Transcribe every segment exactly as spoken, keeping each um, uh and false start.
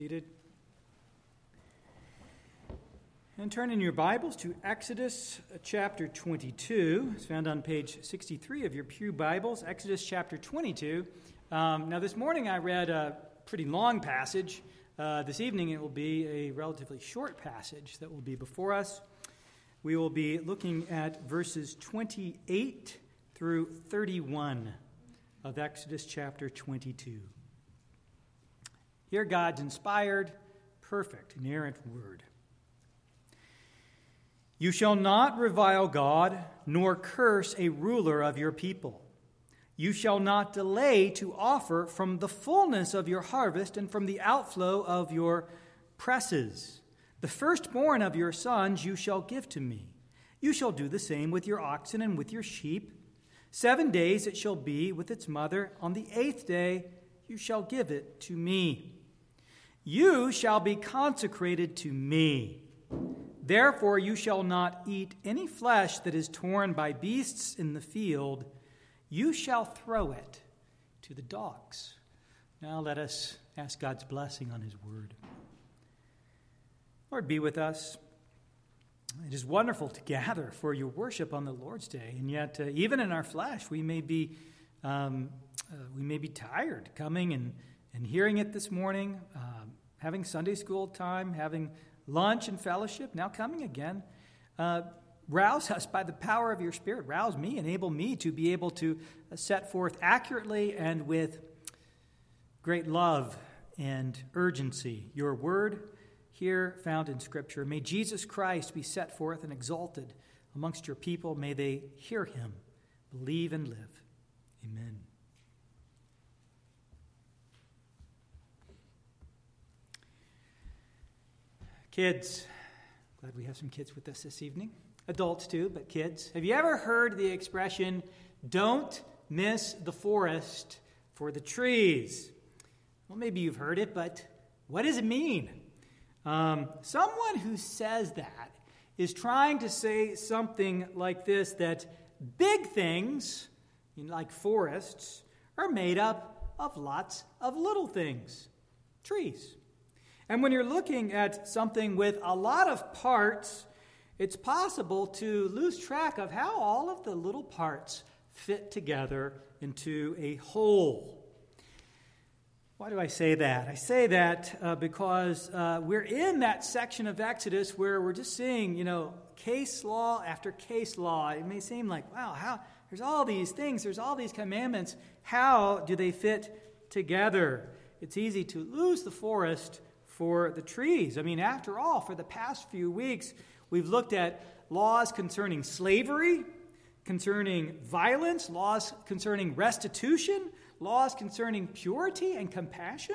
Seated. And turn in your Bibles to Exodus chapter twenty-two. It's found on page sixty-three of your Pew Bibles, Exodus chapter twenty-two. Um, now this morning I read a pretty long passage. Uh, this evening it will be a relatively short passage that will be before us. We will be looking at verses twenty-eight through thirty-one of Exodus chapter twenty-two. Hear God's inspired, perfect, inerrant word. You shall not revile God, nor curse a ruler of your people. You shall not delay to offer from the fullness of your harvest and from the outflow of your presses. The firstborn of your sons you shall give to me. You shall do the same with your oxen and with your sheep. Seven days it shall be with its mother. On the eighth day you shall give it to me. You shall be consecrated to me. Therefore you shall not eat any flesh that is torn by beasts in the field. You shall throw it to the dogs. Now let us ask God's blessing on his word. Lord, be with us. It is wonderful to gather for your worship on the Lord's Day, and yet uh, even in our flesh we may be um, uh, we may be tired coming and And hearing it this morning, uh, having Sunday school time, having lunch and fellowship, now coming again, uh, rouse us by the power of your Spirit. Rouse me, enable me to be able to set forth accurately and with great love and urgency your word here found in Scripture. May Jesus Christ be set forth and exalted amongst your people. May they hear him, believe and live. Amen. Kids, glad we have some kids with us this evening. Adults too, but kids. Have you ever heard the expression, don't miss the forest for the trees? Well, maybe you've heard it, but what does it mean? Um, someone who says that is trying to say something like this, that big things, like forests, are made up of lots of little things, trees. And when you're looking at something with a lot of parts, it's possible to lose track of how all of the little parts fit together into a whole. Why do I say that? I say that uh, because uh, we're in that section of Exodus where we're just seeing, you know, case law after case law. It may seem like, wow, how there's all these things, there's all these commandments. How do they fit together? It's easy to lose the forest for the trees. I mean, after all, for the past few weeks, we've looked at laws concerning slavery, concerning violence, laws concerning restitution, laws concerning purity and compassion.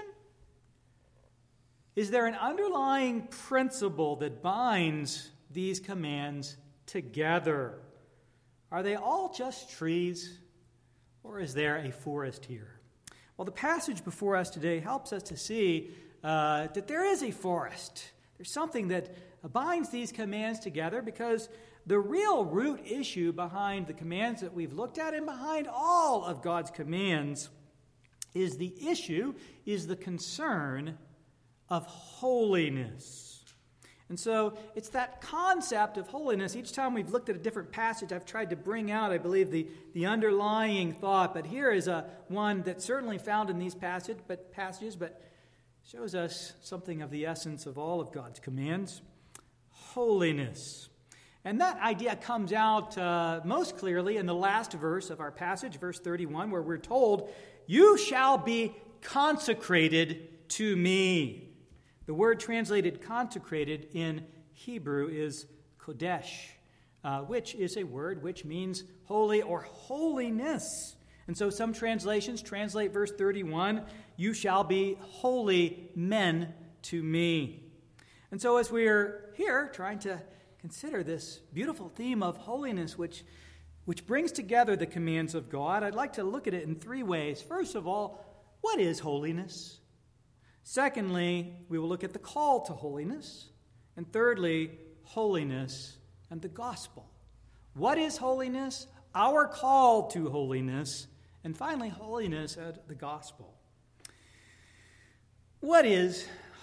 Is there an underlying principle that binds these commands together? Are they all just trees, or is there a forest here? Well, the passage before us today helps us to see Uh, that there is a forest. There's something that binds these commands together, because the real root issue behind the commands that we've looked at and behind all of God's commands is the issue, is the concern of holiness. And so it's that concept of holiness. Each time we've looked at a different passage, I've tried to bring out, I believe, the, the underlying thought. But here is a one that's certainly found in these passage, but passages, but shows us something of the essence of all of God's commands, holiness. And that idea comes out uh, most clearly in the last verse of our passage, verse thirty-one, where we're told, you shall be consecrated to me. The word translated consecrated in Hebrew is kodesh, uh, which is a word which means holy or holiness. And so some translations translate verse thirty-one, you shall be holy men to me. And so as we're here trying to consider this beautiful theme of holiness, which, which brings together the commands of God, I'd like to look at it in three ways. First of all, what is holiness? Secondly, we will look at the call to holiness. And thirdly, holiness and the gospel. What is holiness? Our call to holiness. And finally, holiness and the gospel. What is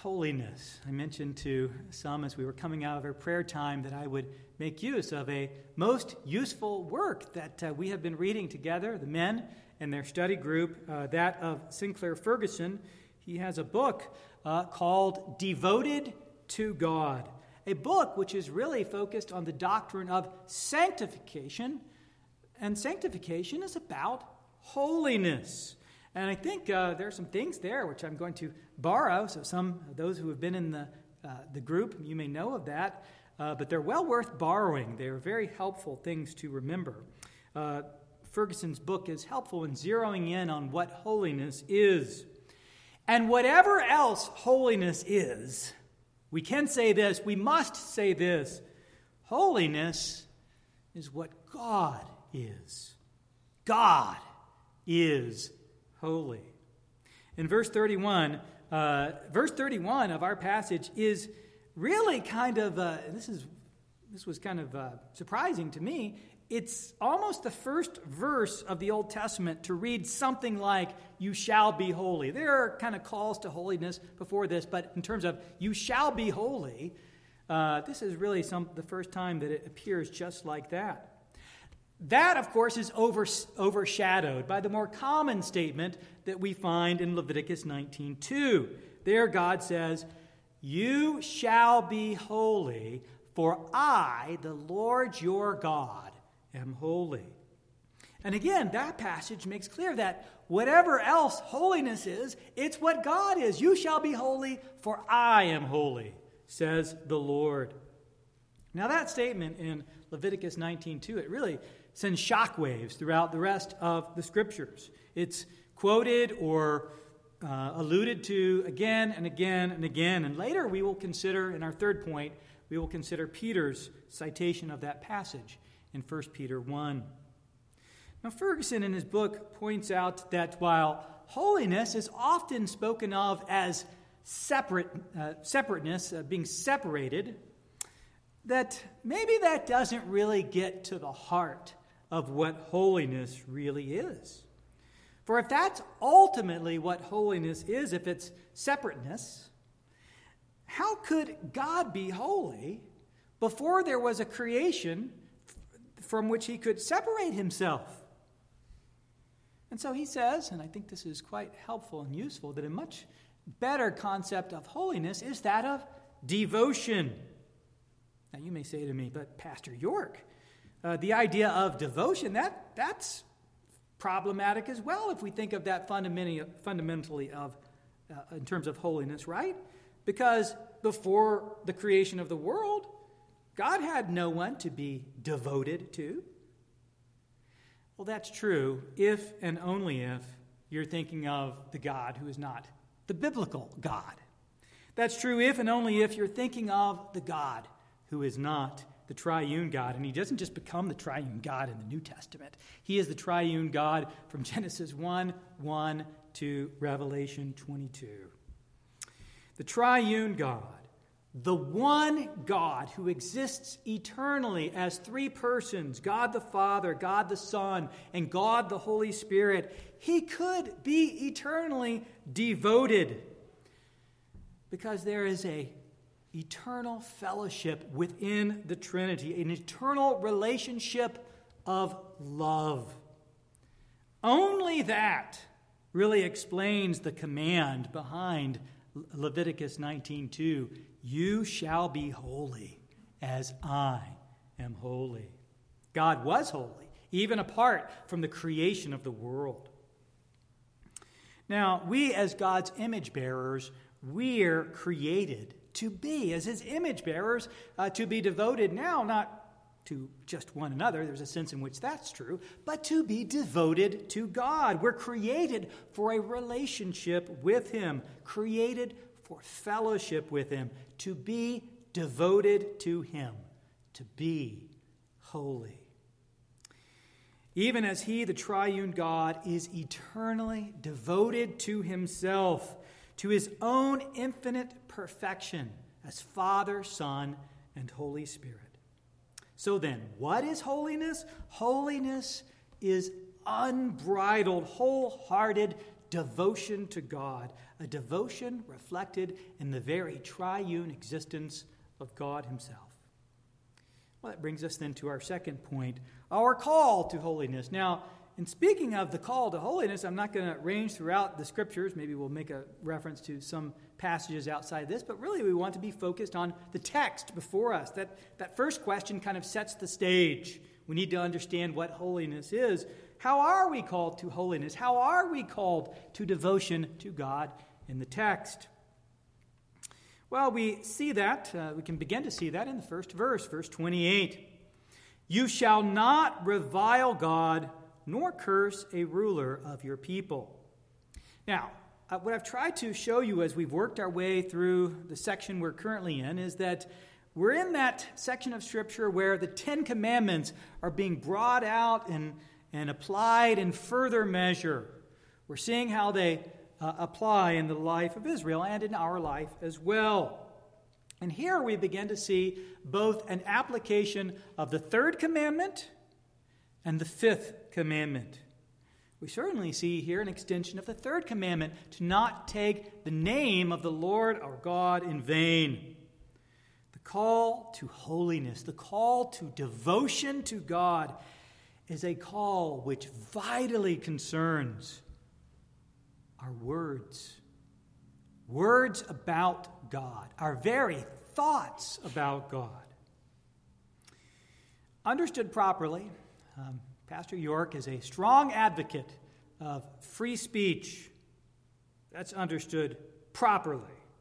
holiness. I mentioned to some as we were coming out of our prayer time that I would make use of a most useful work that uh, we have been reading together, the men and their study group, uh, that of Sinclair Ferguson. He has a book uh, called Devoted to God, a book which is really focused on the doctrine of sanctification, and sanctification is about holiness. And I think uh, there are some things there which I'm going to borrow. So some of those who have been in the uh, the group, you may know of that. Uh, but they're well worth borrowing. They're very helpful things to remember. Uh, Ferguson's book is helpful in zeroing in on what holiness is. And whatever else holiness is, we can say this, we must say this: holiness is what God is. God is holy. In verse thirty-one, uh, verse thirty-one of our passage is really kind of, uh, this is this was kind of uh, surprising to me. It's almost the first verse of the Old Testament to read something like, you shall be holy. There are kind of calls to holiness before this, but in terms of you shall be holy, uh, this is really some the first time that it appears just like that. That, of course, is over, overshadowed by the more common statement that we find in Leviticus nineteen two. There God says, you shall be holy, for I, the Lord your God, am holy. And again, that passage makes clear that whatever else holiness is, it's what God is. You shall be holy, for I am holy, says the Lord. Now that statement in Leviticus nineteen two, it really sends shockwaves throughout the rest of the Scriptures. It's quoted or uh, alluded to again and again and again. And later we will consider, in our third point, we will consider Peter's citation of that passage in First Peter one. Now, Ferguson in his book points out that while holiness is often spoken of as separate, uh, separateness, uh, being separated, that maybe that doesn't really get to the heart of what holiness really is. For if that's ultimately what holiness is, if it's separateness, how could God be holy before there was a creation from which he could separate himself? And so he says, and I think this is quite helpful and useful, that a much better concept of holiness is that of devotion. Now you may say to me, but Pastor York, uh, the idea of devotion, that that's problematic as well if we think of that fundamentally, fundamentally of, uh, in terms of holiness, right? Because before the creation of the world, God had no one to be devoted to. Well, that's true if and only if you're thinking of the God who is not the biblical God. That's true if and only if you're thinking of the God who is not the triune God. And he doesn't just become the triune God in the New Testament. He is the triune God from Genesis one one to Revelation twenty-two. The triune God, the one God who exists eternally as three persons, God the Father, God the Son, and God the Holy Spirit, he could be eternally devoted because there is a eternal fellowship within the Trinity, an eternal relationship of love. Only that really explains the command behind Leviticus nineteen two. You shall be holy as I am holy. God was holy, even apart from the creation of the world. Now, we as God's image bearers, we're created to be, as his image bearers, uh, to be devoted now, not to just one another, there's a sense in which that's true, but to be devoted to God. We're created for a relationship with him, created for fellowship with him, to be devoted to him, to be holy. Even as he, the triune God, is eternally devoted to himself, to his own infinite perfection as Father, Son, and Holy Spirit. So then, what is holiness? Holiness is unbridled, wholehearted devotion to God, a devotion reflected in the very triune existence of God himself. Well, that brings us then to our second point, our call to holiness. Now, in speaking of the call to holiness, I'm not going to range throughout the scriptures. Maybe we'll make a reference to some passages outside this, but really we want to be focused on the text before us. That, that first question kind of sets the stage. We need to understand what holiness is. How are we called to holiness? How are we called to devotion to God in the text? Well, we see that, uh, we can begin to see that in the first verse, verse twenty-eight. You shall not revile God, nor curse a ruler of your people. Now, uh, what I've tried to show you as we've worked our way through the section we're currently in is that we're in that section of Scripture where the Ten Commandments are being brought out and, and applied in further measure. We're seeing how they uh, apply in the life of Israel and in our life as well. And here we begin to see both an application of the third commandment and the fifth commandment. We certainly see here an extension of the third commandment, to not take the name of the Lord our God in vain. The call to holiness, the call to devotion to God, is a call which vitally concerns our words. Words about God, our very thoughts about God. Understood properly, um, Pastor York is a strong advocate of free speech. That's understood properly.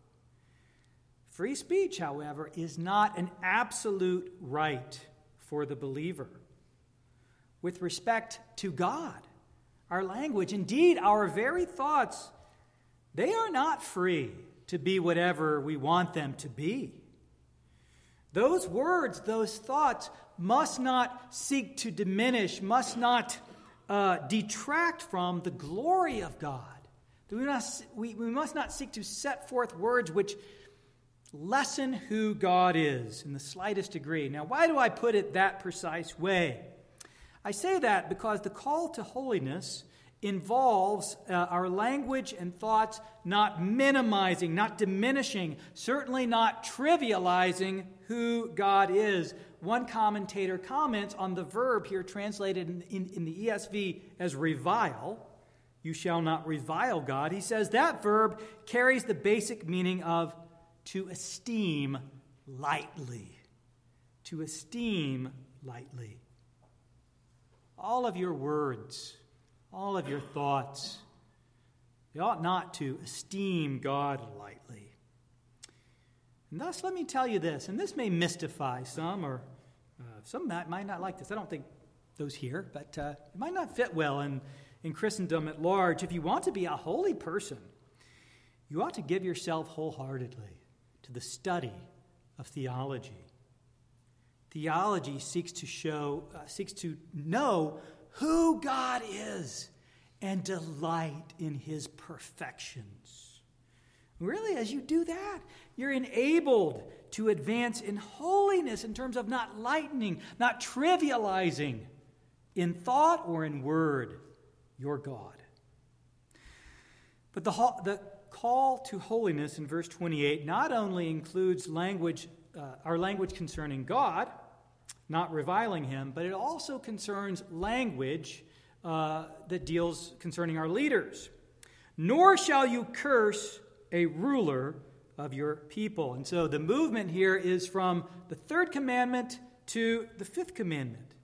Free speech, however, is not an absolute right for the believer. With respect to God, our language, indeed our very thoughts, they are not free to be whatever we want them to be. Those words, those thoughts, must not seek to diminish, must not uh, detract from the glory of God. We must, we, we must not seek to set forth words which lessen who God is in the slightest degree. Now, why do I put it that precise way? I say that because the call to holiness involves uh, our language and thoughts not minimizing, not diminishing, certainly not trivializing who God is. One commentator comments on the verb here translated in, in, in the E S V as revile. You shall not revile God. He says that verb carries the basic meaning of to esteem lightly. To esteem lightly. All of your words, all of your thoughts, you ought not to esteem God lightly. And thus, let me tell you this, and this may mystify some, or uh, some might, might not like this. I don't think those here, but uh, it might not fit well in, in Christendom at large. If you want to be a holy person, you ought to give yourself wholeheartedly to the study of theology. Theology seeks to show, uh, seeks to know who God is and delight in his perfections. Really, as you do that, you're enabled to advance in holiness in terms of not lightening, not trivializing in thought or in word your God. But the, the call to holiness in verse twenty-eight not only includes language, uh, our language concerning God, not reviling him, but it also concerns language uh, that deals concerning our leaders. Nor shall you curse a ruler of your people. And so the movement here is from the third commandment to the fifth commandment.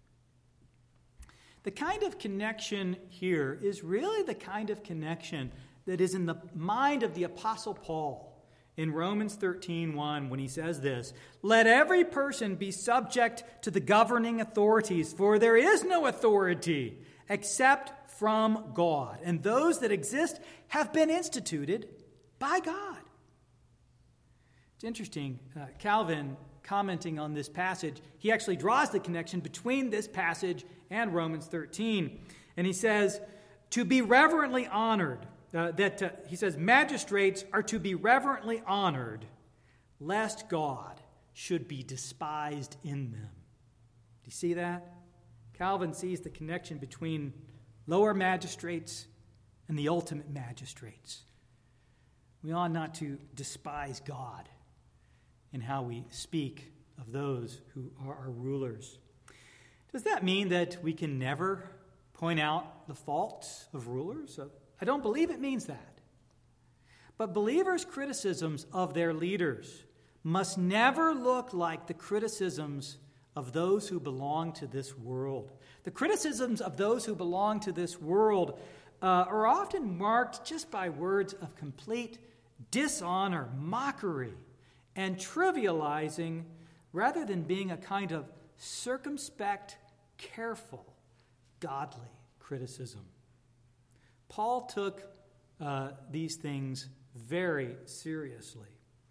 The kind of connection here is really the kind of connection that is in the mind of the Apostle Paul in Romans thirteen one, when he says this, "Let every person be subject to the governing authorities, for there is no authority except from God, and those that exist have been instituted by God." It's interesting. Uh, Calvin, commenting on this passage, he actually draws the connection between this passage and Romans thirteen. And he says, to be reverently honored, uh, that uh, he says, magistrates are to be reverently honored, lest God should be despised in them. Do you see that? Calvin sees the connection between lower magistrates and the ultimate magistrates. We ought not to despise God in how we speak of those who are our rulers. Does that mean that we can never point out the faults of rulers? I don't believe it means that. But believers' criticisms of their leaders must never look like the criticisms of those who belong to this world. The criticisms of those who belong to this world uh, are often marked just by words of complete dishonor, mockery, and trivializing, rather than being a kind of circumspect, careful, godly criticism. Paul took uh, these things very seriously.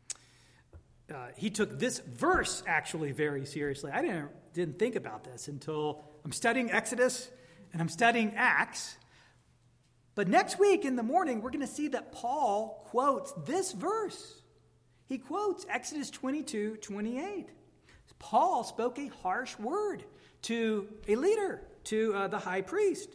Uh, he took this verse actually very seriously. I didn't, didn't think about this until I'm studying Exodus and I'm studying Acts. But next week in the morning, we're going to see that Paul quotes this verse. He quotes Exodus twenty-two twenty-eight. Paul spoke a harsh word to a leader, to uh, the high priest.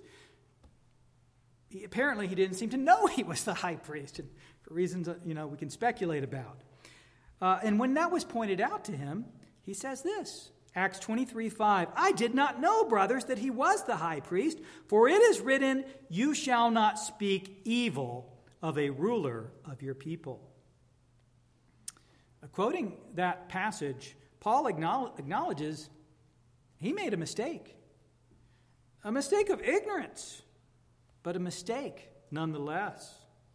He, apparently, he didn't seem to know he was the high priest, and for reasons uh, you know we can speculate about. Uh, and when that was pointed out to him, he says this, Acts twenty-three five, I did not know, brothers, that he was the high priest, for it is written, you shall not speak evil of a ruler of your people. Uh, quoting that passage, Paul acknowledges he made a mistake. A mistake of ignorance, but a mistake nonetheless.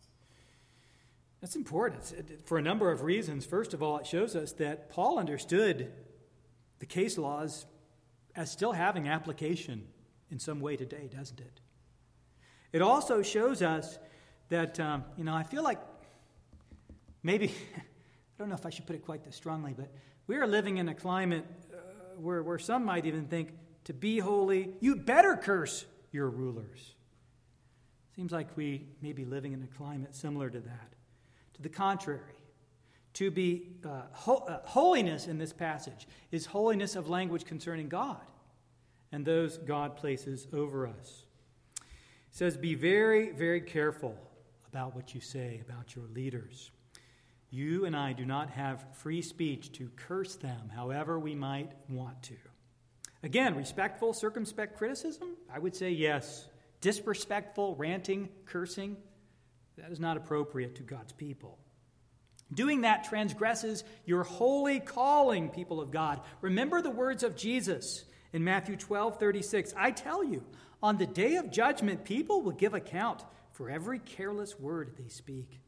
That's important for a number of reasons. First of all, it shows us that Paul understood the case laws as still having application in some way today, doesn't it? It also shows us that, um, you know, I feel like maybe, I don't know if I should put it quite this strongly, but we are living in a climate uh, where, where some might even think to be holy, you better curse your rulers. Seems like we may be living in a climate similar to that. To the contrary, to be uh, ho- uh, holiness in this passage is holiness of language concerning God and those God places over us. It says, be very, very careful about what you say about your leaders. You and I do not have free speech to curse them however we might want to. Again, respectful, circumspect criticism? I would say yes. Disrespectful, ranting, cursing? That is not appropriate to God's people. Doing that transgresses your holy calling, people of God. Remember the words of Jesus in Matthew twelve thirty-six. I tell you, on the day of judgment, people will give account for every careless word they speak.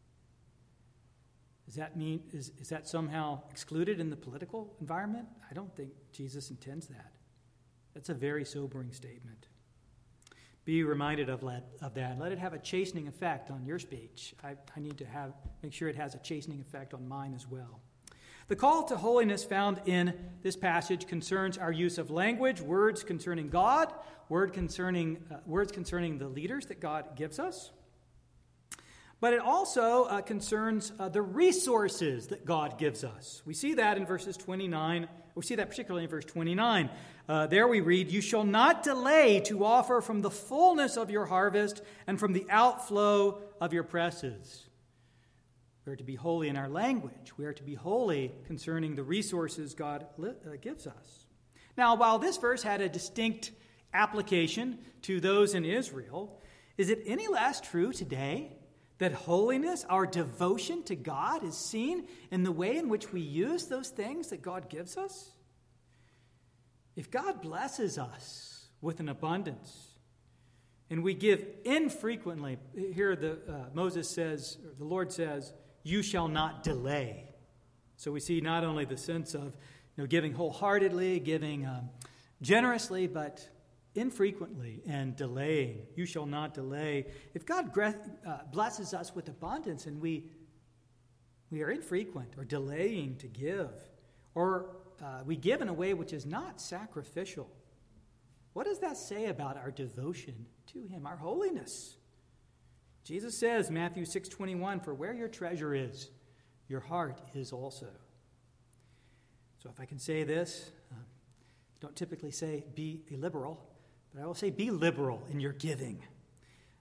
Does that mean, is, is that somehow excluded in the political environment? I don't think Jesus intends that. That's a very sobering statement. Be reminded of, let, of that. Let it have a chastening effect on your speech. I, I need to have make sure it has a chastening effect on mine as well. The call to holiness found in this passage concerns our use of language, words concerning God, word concerning uh, words concerning the leaders that God gives us. But it also uh, concerns uh, the resources that God gives us. We see that in verses twenty-nine. We see that particularly in verse twenty-nine. Uh, there we read, you shall not delay to offer from the fullness of your harvest and from the outflow of your presses. We are to be holy in our language. We are to be holy concerning the resources God li- uh, gives us. Now, while this verse had a distinct application to those in Israel, is it any less true today that holiness, our devotion to God, is seen in the way in which we use those things that God gives us? If God blesses us with an abundance, and we give infrequently, here the uh, Moses says, or the Lord says, you shall not delay. So we see not only the sense of you know, giving wholeheartedly, giving um, generously, but infrequently and delaying. You shall not delay. If God uh, blesses us with abundance and we we are infrequent or delaying to give, or uh, we give in a way which is not sacrificial, what does that say about our devotion to Him, our holiness? Jesus says, Matthew six twenty-one, for where your treasure is, your heart is also. So if I can say this, uh, don't typically say be a liberal, but I will say be liberal in your giving.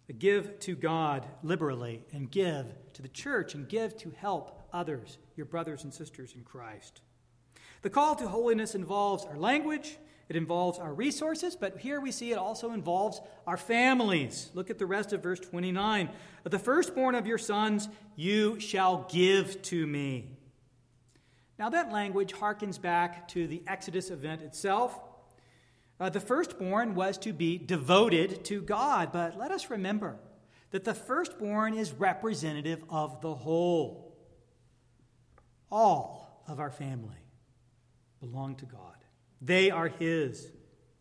Give to God liberally, and give to the church, and give to help others, your brothers and sisters in Christ. The call to holiness involves our language, it involves our resources, but here we see it also involves our families. Look at the rest of verse twenty-nine. The firstborn of your sons you shall give to me. Now that language harkens back to the Exodus event itself. Uh, the firstborn was to be devoted to God, but let us remember that the firstborn is representative of the whole. All of our family belong to God. They are His.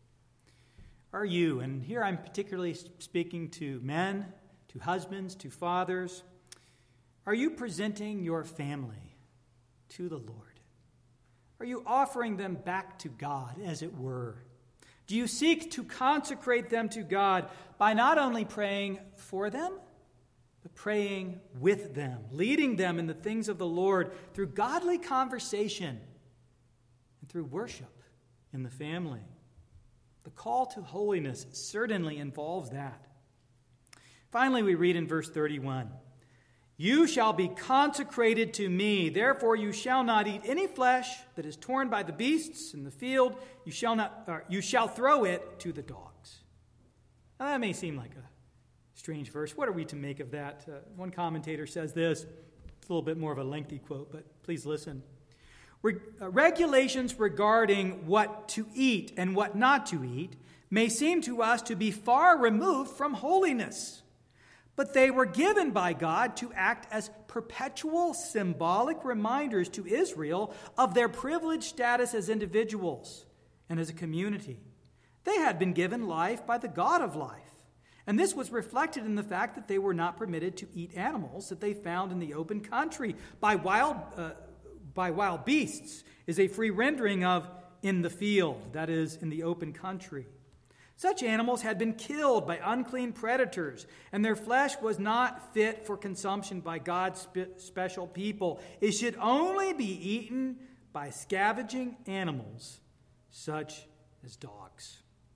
Are you, and here I'm particularly speaking to men, to husbands, to fathers, are you presenting your family to the Lord? Are you offering them back to God, as it were? Do you seek to consecrate them to God by not only praying for them, but praying with them, leading them in the things of the Lord through godly conversation and through worship in the family? The call to holiness certainly involves that. Finally, we read in verse thirty-one, you shall be consecrated to me, therefore you shall not eat any flesh that is torn by the beasts in the field. You shall not, or you shall throw it to the dogs. Now, that may seem like a strange verse. What are we to make of that? Uh, one commentator says this. It's a little bit more of a lengthy quote, but please listen. Re- uh, regulations regarding what to eat and what not to eat may seem to us to be far removed from holiness. But they were given by God to act as perpetual symbolic reminders to Israel of their privileged status as individuals and as a community. They had been given life by the God of life. And this was reflected in the fact that they were not permitted to eat animals that they found in the open country. By wild, uh, by wild beasts is a free rendering of in the field, that is, in the open country. Such animals had been killed by unclean predators, and their flesh was not fit for consumption by God's spe- special people. It should only be eaten by scavenging animals, such as dogs.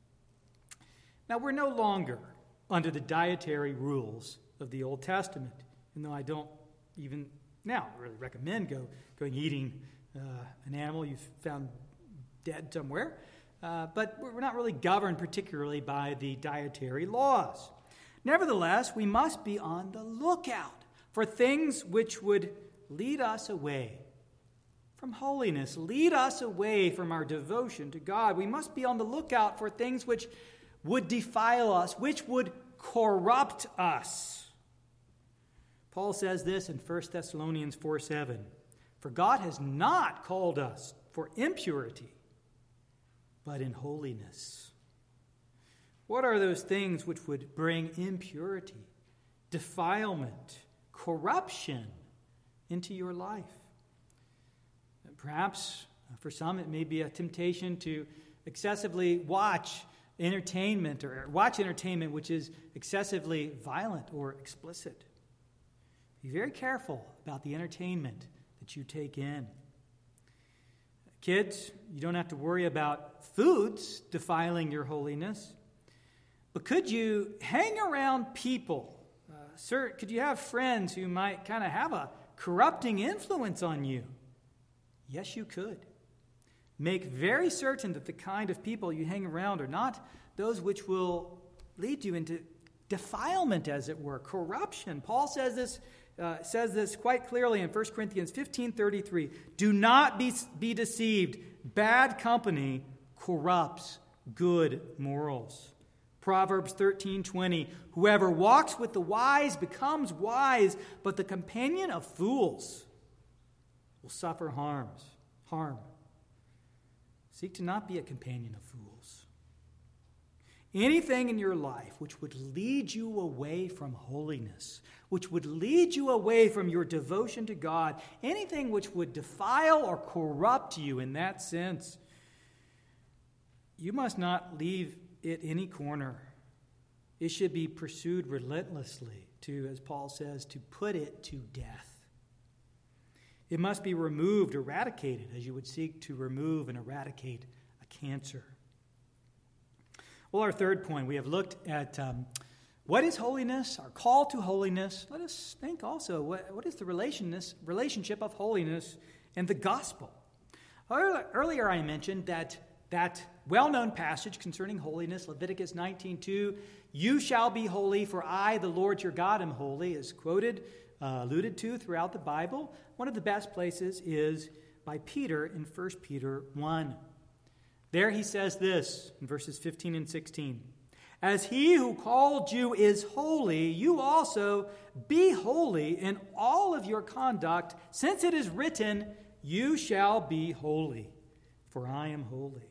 Now, we're no longer under the dietary rules of the Old Testament, even though I don't even now really recommend go, going eating uh, an animal you've found dead somewhere. Uh, but we're not really governed particularly by the dietary laws. Nevertheless, we must be on the lookout for things which would lead us away from holiness, lead us away from our devotion to God. We must be on the lookout for things which would defile us, which would corrupt us. Paul says this in First Thessalonians four seven, for God has not called us for impurity, but in holiness. What are those things which would bring impurity, defilement, corruption into your life? Perhaps for some it may be a temptation to excessively watch entertainment or watch entertainment which is excessively violent or explicit. Be very careful about the entertainment that you take in. Kids, you don't have to worry about foods defiling your holiness, but could you hang around people? Uh, sir, could you have friends who might kind of have a corrupting influence on you? Yes, you could. Make very certain that the kind of people you hang around are not those which will lead you into defilement, as it were, corruption. Paul says this Uh, says this quite clearly in First Corinthians fifteen thirty-three. Do not be, be deceived. Bad company corrupts good morals. Proverbs thirteen twenty. Whoever walks with the wise becomes wise, but the companion of fools will suffer harms, harm. Seek to not be a companion of fools. Anything in your life which would lead you away from holiness, which would lead you away from your devotion to God, anything which would defile or corrupt you in that sense, you must not leave it any corner. It should be pursued relentlessly to, as Paul says, to put it to death. It must be removed, eradicated, as you would seek to remove and eradicate a cancer. Well, our third point, we have looked at um, What is holiness? Our call to holiness. Let us think also, what, what is the relationship of holiness and the gospel? Earlier I mentioned that that well-known passage concerning holiness, Leviticus nineteen two, "You shall be holy, for I, the Lord your God, am holy," is quoted, uh, alluded to throughout the Bible. One of the best places is by Peter in First Peter one. There he says this in verses fifteen and sixteen. "As he who called you is holy, you also be holy in all of your conduct, since it is written, 'You shall be holy, for I am holy.'"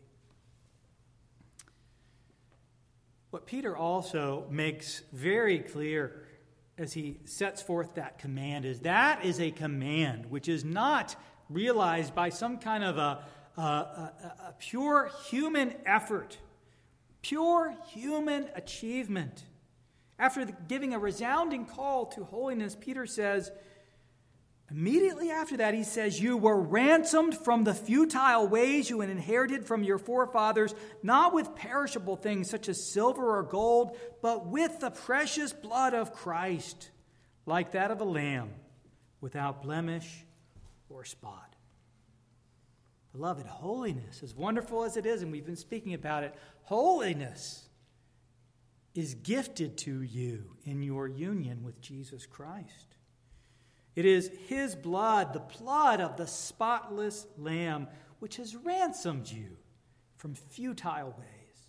What Peter also makes very clear as he sets forth that command is that is a command which is not realized by some kind of a, a, a, a pure human effort, pure human achievement. After the, giving a resounding call to holiness, Peter says, immediately after that, he says, "You were ransomed from the futile ways you had inherited from your forefathers, not with perishable things such as silver or gold, but with the precious blood of Christ, like that of a lamb, without blemish or spot." Beloved, holiness, as wonderful as it is, and we've been speaking about it, holiness is gifted to you in your union with Jesus Christ. It is his blood, the blood of the spotless Lamb, which has ransomed you from futile ways.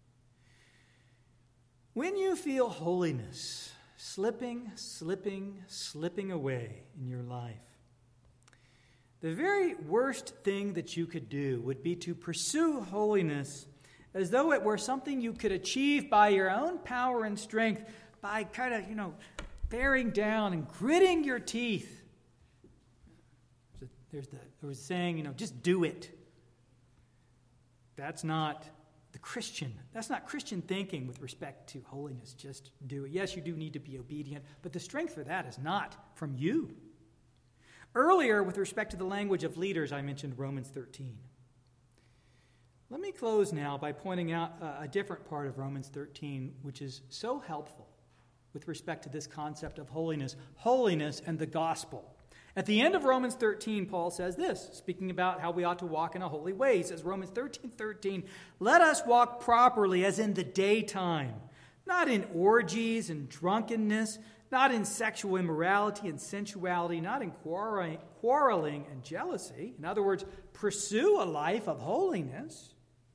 When you feel holiness slipping, slipping, slipping away in your life, the very worst thing that you could do would be to pursue holiness as though it were something you could achieve by your own power and strength, by kind of, you know, bearing down and gritting your teeth. There's the there was saying, you know, just do it. That's not the Christian. That's not Christian thinking with respect to holiness. Just do it. Yes, you do need to be obedient, but the strength for that is not from you. Earlier, with respect to the language of leaders, I mentioned Romans thirteen. Let me close now by pointing out a different part of Romans thirteen, which is so helpful with respect to this concept of holiness, holiness and the gospel. At the end of Romans thirteen, Paul says this, speaking about how we ought to walk in a holy way. He says, Romans thirteen thirteen, "Let us walk properly as in the daytime, not in orgies and drunkenness, not in sexual immorality and sensuality, not in quarreling, quarreling and jealousy." In other words, pursue a life of holiness.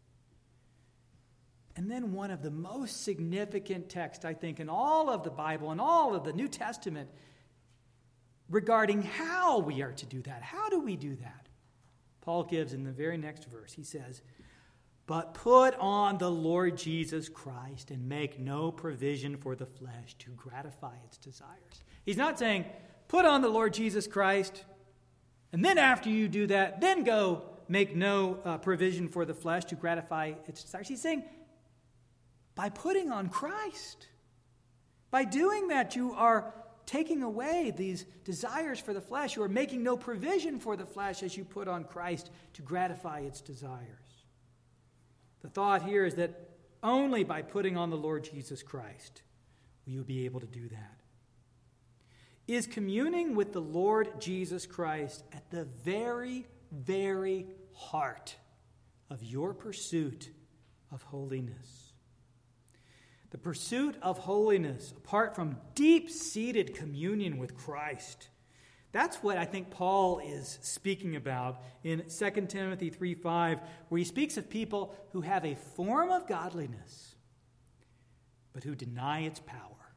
And then one of the most significant texts, I think, in all of the Bible and all of the New Testament regarding how we are to do that. How do we do that? Paul gives in the very next verse. He says, "But put on the Lord Jesus Christ and make no provision for the flesh to gratify its desires." He's not saying, put on the Lord Jesus Christ, and then after you do that, then go make no uh, provision for the flesh to gratify its desires. He's saying, by putting on Christ, by doing that, you are taking away these desires for the flesh. You are making no provision for the flesh as you put on Christ to gratify its desires. The thought here is that only by putting on the Lord Jesus Christ will you be able to do that. Is communing with the Lord Jesus Christ at the very, very heart of your pursuit of holiness? The pursuit of holiness, apart from deep-seated communion with Christ. That's what I think Paul is speaking about in Second Timothy three five, where he speaks of people who have a form of godliness, but who deny its power.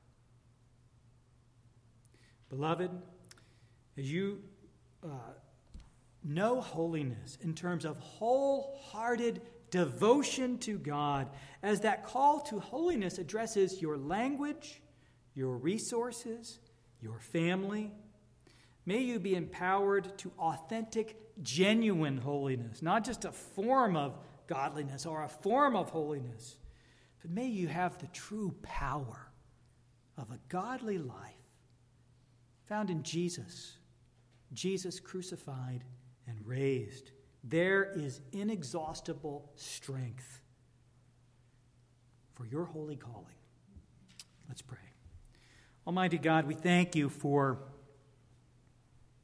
Beloved, as you uh, know holiness in terms of wholehearted devotion to God, as that call to holiness addresses your language, your resources, your family, may you be empowered to authentic, genuine holiness, not just a form of godliness or a form of holiness, but may you have the true power of a godly life found in Jesus, Jesus crucified and raised. There is inexhaustible strength for your holy calling. Let's pray. Almighty God, we thank you for